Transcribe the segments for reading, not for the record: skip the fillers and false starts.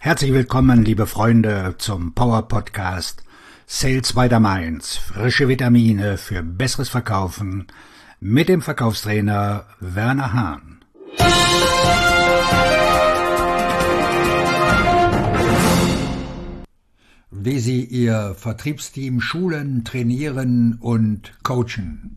Herzlich willkommen, liebe Freunde, zum Power Podcast Sales by the Mainz. Frische Vitamine für besseres Verkaufen mit dem Verkaufstrainer Werner Hahn. Wie Sie Ihr Vertriebsteam schulen, trainieren und coachen.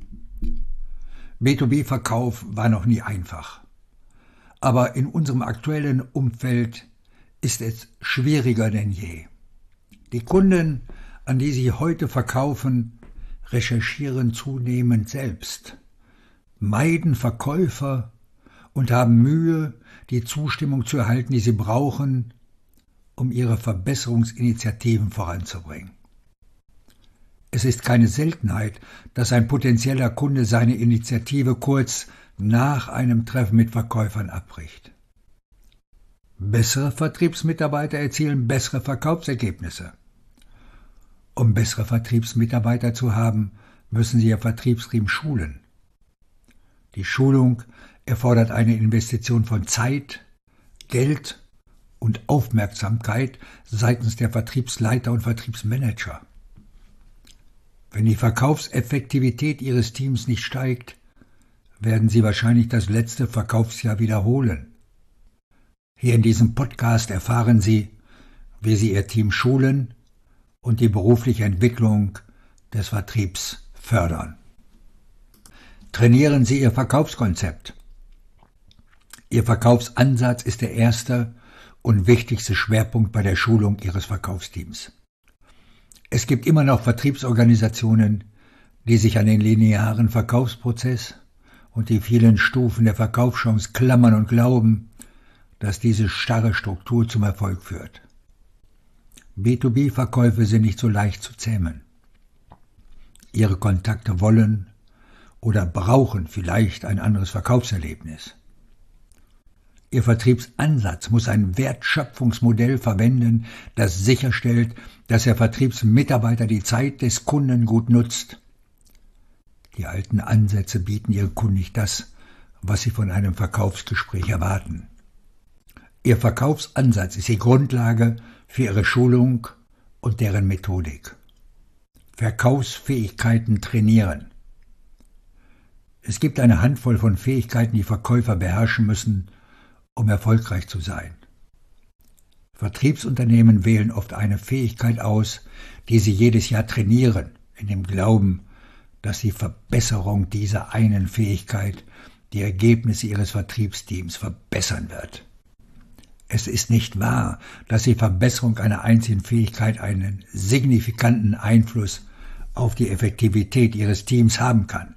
B2B-Verkauf war noch nie einfach. Aber in unserem aktuellen Umfeld ist es schwieriger denn je. Die Kunden, an die Sie heute verkaufen, recherchieren zunehmend selbst, meiden Verkäufer und haben Mühe, die Zustimmung zu erhalten, die sie brauchen, um ihre Verbesserungsinitiativen voranzubringen. Es ist keine Seltenheit, dass ein potenzieller Kunde seine Initiative kurz nach einem Treffen mit Verkäufern abbricht. Bessere Vertriebsmitarbeiter erzielen bessere Verkaufsergebnisse. Um bessere Vertriebsmitarbeiter zu haben, müssen Sie Ihr Vertriebsteam schulen. Die Schulung erfordert eine Investition von Zeit, Geld und Aufmerksamkeit seitens der Vertriebsleiter und Vertriebsmanager. Wenn die Verkaufseffektivität Ihres Teams nicht steigt, werden Sie wahrscheinlich das letzte Verkaufsjahr wiederholen. Hier in diesem Podcast erfahren Sie, wie Sie Ihr Team schulen und die berufliche Entwicklung des Vertriebs fördern. Trainieren Sie Ihr Verkaufskonzept. Ihr Verkaufsansatz ist der erste und wichtigste Schwerpunkt bei der Schulung Ihres Verkaufsteams. Es gibt immer noch Vertriebsorganisationen, die sich an den linearen Verkaufsprozess und die vielen Stufen der Verkaufschance klammern und glauben, dass diese starre Struktur zum Erfolg führt. B2B-Verkäufe sind nicht so leicht zu zähmen. Ihre Kontakte wollen oder brauchen vielleicht ein anderes Verkaufserlebnis. Ihr Vertriebsansatz muss ein Wertschöpfungsmodell verwenden, das sicherstellt, dass der Vertriebsmitarbeiter die Zeit des Kunden gut nutzt. Die alten Ansätze bieten Ihren Kunden nicht das, was sie von einem Verkaufsgespräch erwarten. Ihr Verkaufsansatz ist die Grundlage für Ihre Schulung und deren Methodik. Verkaufsfähigkeiten trainieren. Es gibt eine Handvoll von Fähigkeiten, die Verkäufer beherrschen müssen, um erfolgreich zu sein. Vertriebsunternehmen wählen oft eine Fähigkeit aus, die sie jedes Jahr trainieren, in dem Glauben, dass die Verbesserung dieser einen Fähigkeit die Ergebnisse ihres Vertriebsteams verbessern wird. Es ist nicht wahr, dass die Verbesserung einer einzigen Fähigkeit einen signifikanten Einfluss auf die Effektivität Ihres Teams haben kann.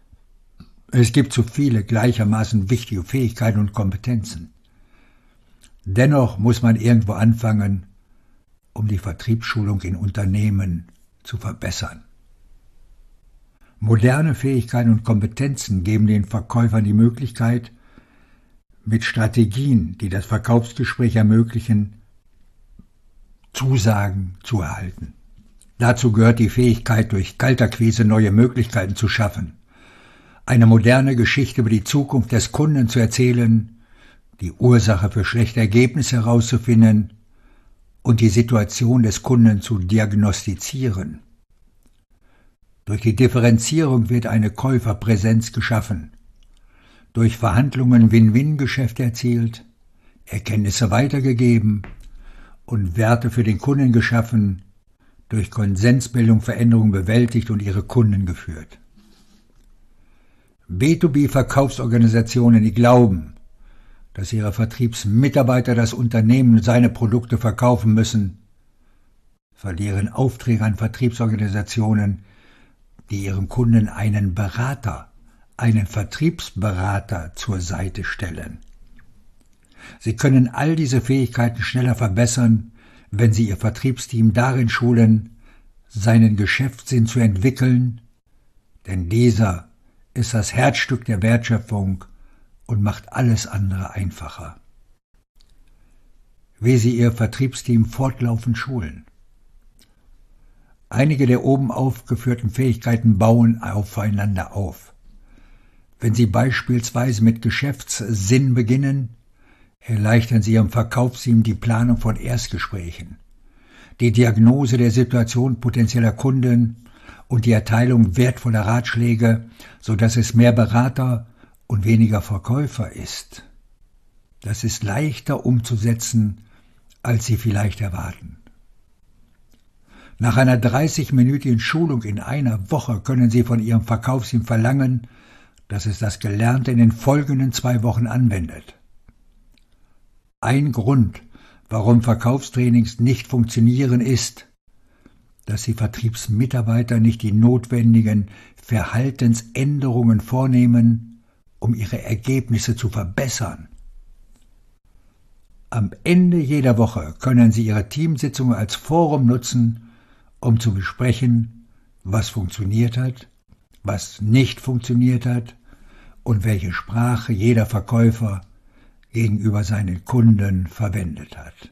Es gibt zu viele gleichermaßen wichtige Fähigkeiten und Kompetenzen. Dennoch muss man irgendwo anfangen, um die Vertriebsschulung in Unternehmen zu verbessern. Moderne Fähigkeiten und Kompetenzen geben den Verkäufern die Möglichkeit, mit Strategien, die das Verkaufsgespräch ermöglichen, Zusagen zu erhalten. Dazu gehört die Fähigkeit, durch Kaltakquise neue Möglichkeiten zu schaffen, eine moderne Geschichte über die Zukunft des Kunden zu erzählen, die Ursache für schlechte Ergebnisse herauszufinden und die Situation des Kunden zu diagnostizieren. Durch die Differenzierung wird eine Käuferpräsenz geschaffen, durch Verhandlungen Win-Win-Geschäfte erzielt, Erkenntnisse weitergegeben und Werte für den Kunden geschaffen, durch Konsensbildung Veränderungen bewältigt und ihre Kunden geführt. B2B-Verkaufsorganisationen, die glauben, dass ihre Vertriebsmitarbeiter das Unternehmen und seine Produkte verkaufen müssen, verlieren Aufträge an Vertriebsorganisationen, die ihrem Kunden einen Vertriebsberater zur Seite stellen. Sie können all diese Fähigkeiten schneller verbessern, wenn Sie Ihr Vertriebsteam darin schulen, seinen Geschäftssinn zu entwickeln, denn dieser ist das Herzstück der Wertschöpfung und macht alles andere einfacher. Wie Sie Ihr Vertriebsteam fortlaufend schulen. Einige der oben aufgeführten Fähigkeiten bauen aufeinander auf. Wenn Sie beispielsweise mit Geschäftssinn beginnen, Erleichtern Sie Ihrem Verkaufsteam die Planung von Erstgesprächen, die Diagnose der Situation potenzieller Kunden und die Erteilung wertvoller Ratschläge, sodass es mehr Berater und weniger Verkäufer ist. Das ist leichter umzusetzen, als Sie vielleicht erwarten. Nach einer 30-minütigen Schulung in einer Woche können Sie von Ihrem Verkaufsteam verlangen, dass es das Gelernte in den folgenden 2 Wochen anwendet. Ein Grund, warum Verkaufstrainings nicht funktionieren, ist, dass die Vertriebsmitarbeiter nicht die notwendigen Verhaltensänderungen vornehmen, um ihre Ergebnisse zu verbessern. Am Ende jeder Woche können Sie Ihre Teamsitzungen als Forum nutzen, um zu besprechen, was funktioniert hat, was nicht funktioniert hat und welche Sprache jeder Verkäufer gegenüber seinen Kunden verwendet hat.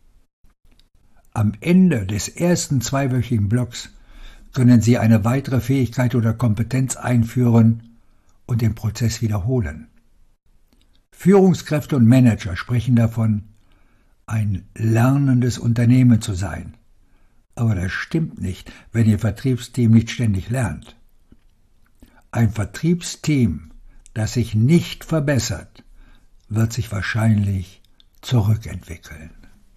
Am Ende des ersten 2-wöchigen Blocks können Sie eine weitere Fähigkeit oder Kompetenz einführen und den Prozess wiederholen. Führungskräfte und Manager sprechen davon, ein lernendes Unternehmen zu sein. Aber das stimmt nicht, wenn Ihr Vertriebsteam nicht ständig lernt. Ein Vertriebsteam, das sich nicht verbessert, wird sich wahrscheinlich zurückentwickeln.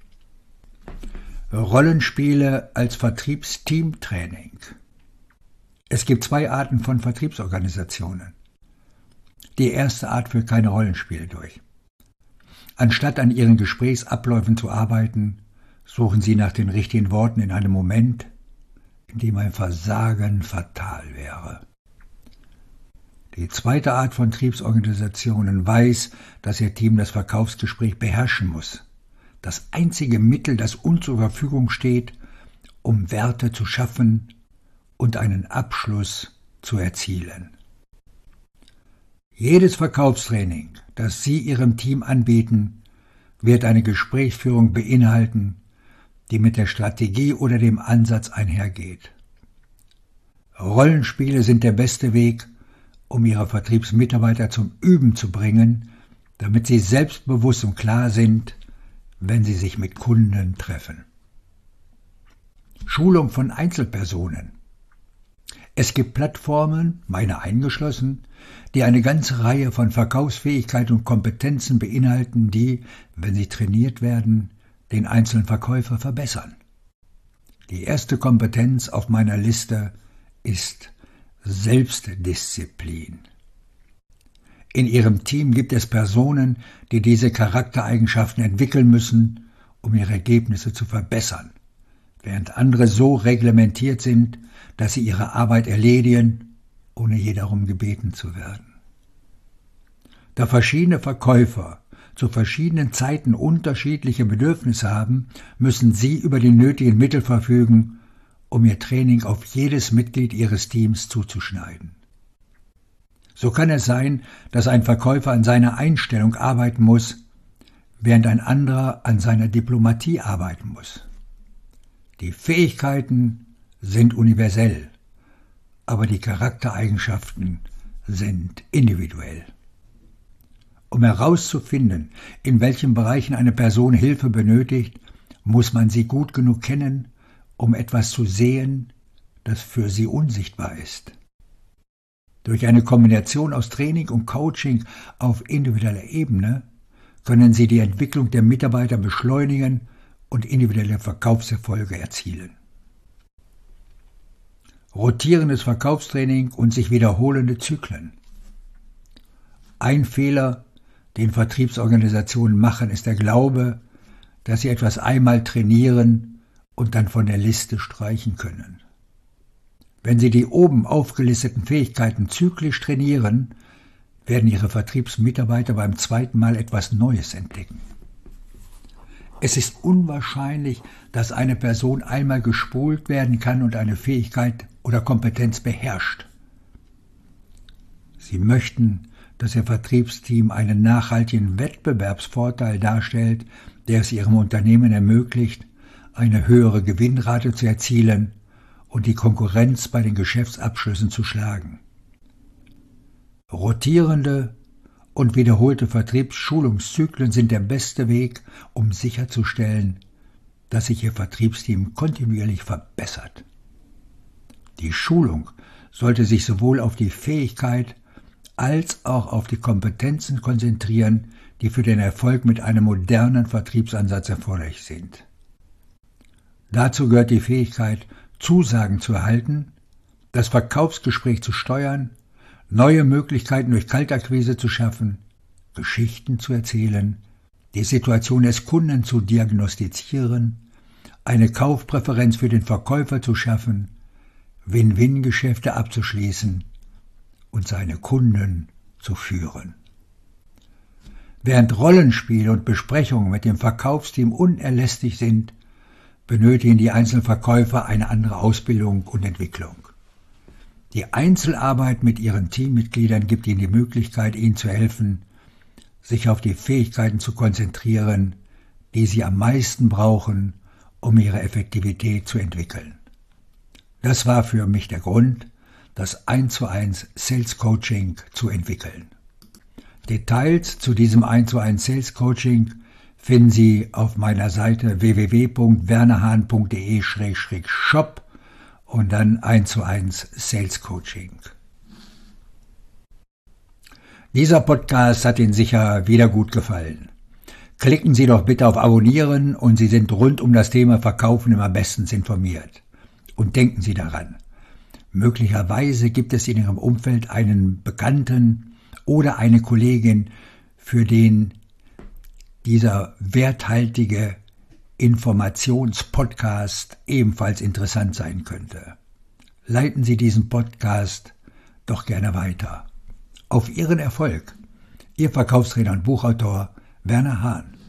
Rollenspiele als Vertriebsteamtraining. Es gibt 2 Arten von Vertriebsorganisationen. Die erste Art führt keine Rollenspiele durch. Anstatt an ihren Gesprächsabläufen zu arbeiten, suchen sie nach den richtigen Worten in einem Moment, in dem ein Versagen fatal wäre. Die zweite Art von Vertriebsorganisationen weiß, dass ihr Team das Verkaufsgespräch beherrschen muss. Das einzige Mittel, das uns zur Verfügung steht, um Werte zu schaffen und einen Abschluss zu erzielen. Jedes Verkaufstraining, das Sie Ihrem Team anbieten, wird eine Gesprächsführung beinhalten, die mit der Strategie oder dem Ansatz einhergeht. Rollenspiele sind der beste Weg, um Ihre Vertriebsmitarbeiter zum Üben zu bringen, damit sie selbstbewusst und klar sind, wenn sie sich mit Kunden treffen. Schulung von Einzelpersonen. Es gibt Plattformen, meine eingeschlossen, die eine ganze Reihe von Verkaufsfähigkeiten und Kompetenzen beinhalten, die, wenn sie trainiert werden, den einzelnen Verkäufer verbessern. Die erste Kompetenz auf meiner Liste ist Selbstdisziplin. In Ihrem Team gibt es Personen, die diese Charaktereigenschaften entwickeln müssen, um ihre Ergebnisse zu verbessern, während andere so reglementiert sind, dass sie ihre Arbeit erledigen, ohne je darum gebeten zu werden. Da verschiedene Verkäufer zu verschiedenen Zeiten unterschiedliche Bedürfnisse haben, müssen Sie über die nötigen Mittel verfügen, um Ihr Training auf jedes Mitglied Ihres Teams zuzuschneiden. So kann es sein, dass ein Verkäufer an seiner Einstellung arbeiten muss, während ein anderer an seiner Diplomatie arbeiten muss. Die Fähigkeiten sind universell, aber die Charaktereigenschaften sind individuell. Um herauszufinden, in welchen Bereichen eine Person Hilfe benötigt, muss man sie gut genug kennen, um etwas zu sehen, das für sie unsichtbar ist. Durch eine Kombination aus Training und Coaching auf individueller Ebene können Sie die Entwicklung der Mitarbeiter beschleunigen und individuelle Verkaufserfolge erzielen. Rotierendes Verkaufstraining und sich wiederholende Zyklen. Ein Fehler, den Vertriebsorganisationen machen, ist der Glaube, dass sie etwas einmal trainieren und dann von der Liste streichen können. Wenn Sie die oben aufgelisteten Fähigkeiten zyklisch trainieren, werden Ihre Vertriebsmitarbeiter beim zweiten Mal etwas Neues entdecken. Es ist unwahrscheinlich, dass eine Person einmal geschult werden kann und eine Fähigkeit oder Kompetenz beherrscht. Sie möchten, dass Ihr Vertriebsteam einen nachhaltigen Wettbewerbsvorteil darstellt, der es Ihrem Unternehmen ermöglicht, eine höhere Gewinnrate zu erzielen und die Konkurrenz bei den Geschäftsabschlüssen zu schlagen. Rotierende, und wiederholte Vertriebsschulungszyklen sind der beste Weg, um sicherzustellen, dass sich Ihr Vertriebsteam kontinuierlich verbessert. Die Schulung sollte sich sowohl auf die Fähigkeit als auch auf die Kompetenzen konzentrieren, die für den Erfolg mit einem modernen Vertriebsansatz erforderlich sind. Dazu gehört die Fähigkeit, Zusagen zu erhalten, das Verkaufsgespräch zu steuern, neue Möglichkeiten durch Kaltakquise zu schaffen, Geschichten zu erzählen, die Situation des Kunden zu diagnostizieren, eine Kaufpräferenz für den Verkäufer zu schaffen, Win-Win-Geschäfte abzuschließen und seine Kunden zu führen. Während Rollenspiele und Besprechungen mit dem Verkaufsteam unerlässlich sind, benötigen die einzelnen Verkäufer eine andere Ausbildung und Entwicklung. Die Einzelarbeit mit ihren Teammitgliedern gibt ihnen die Möglichkeit, ihnen zu helfen, sich auf die Fähigkeiten zu konzentrieren, die sie am meisten brauchen, um ihre Effektivität zu entwickeln. Das war für mich der Grund, das 1:1 Sales Coaching zu entwickeln. Details zu diesem 1:1 Sales Coaching finden Sie auf meiner Seite www.wernerhahn.de/shop und dann 1:1 Sales Coaching. Dieser Podcast hat Ihnen sicher wieder gut gefallen. Klicken Sie doch bitte auf Abonnieren und Sie sind rund um das Thema Verkaufen immer bestens informiert. Und denken Sie daran, möglicherweise gibt es in Ihrem Umfeld einen Bekannten oder eine Kollegin, für den dieser werthaltige Informationspodcast ebenfalls interessant sein könnte. Leiten Sie diesen Podcast doch gerne weiter. Auf Ihren Erfolg. Ihr Verkaufstrainer und Buchautor Werner Hahn.